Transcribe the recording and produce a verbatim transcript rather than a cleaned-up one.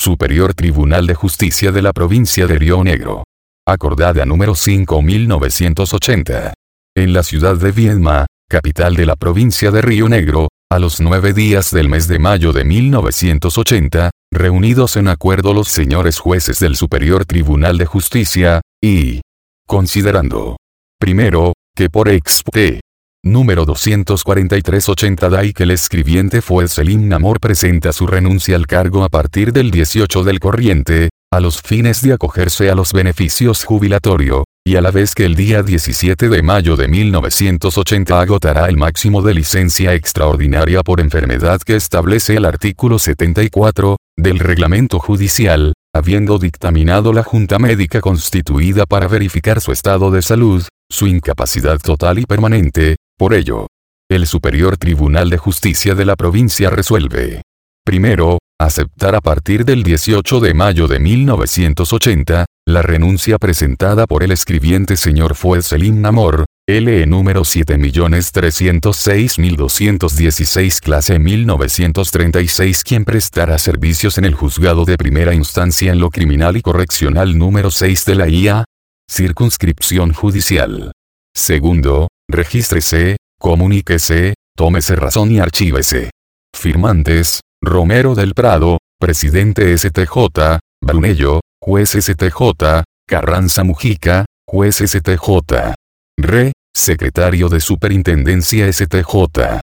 Superior Tribunal de Justicia de la Provincia de Río Negro. Acordada número cinco mil novecientos ochenta. En la ciudad de Viedma, capital de la provincia de Río Negro, a los nueve días del mes de mayo de mil novecientos ochenta, reunidos en acuerdo los señores jueces del Superior Tribunal de Justicia, y considerando, primero, que por expte número doscientos cuarenta y tres ochenta da y que el escribiente fue Selim Namor presenta su renuncia al cargo a partir del dieciocho del corriente, a los fines de acogerse a los beneficios jubilatorio, y a la vez que el día diecisiete de mayo de mil novecientos ochenta agotará el máximo de licencia extraordinaria por enfermedad que establece el artículo setenta y cuatro, del reglamento judicial, habiendo dictaminado la Junta Médica constituida para verificar su estado de salud, su incapacidad total y permanente. Por ello, el Superior Tribunal de Justicia de la provincia resuelve: primero, aceptar a partir del dieciocho de mayo de mil novecientos ochenta, la renuncia presentada por el escribiente señor Fuad Selim Namor, L E número siete millones trescientos seis mil doscientos dieciséis clase mil novecientos treinta y seis, quien prestará servicios en el juzgado de primera instancia en lo criminal y correccional número seis de la I A, circunscripción judicial. Segundo, regístrese, comuníquese, tómese razón y archívese. Firmantes: Romero del Prado, presidente S T J, Brunello, juez S T J, Carranza Mujica, juez S T J. Re, secretario de Superintendencia S T J.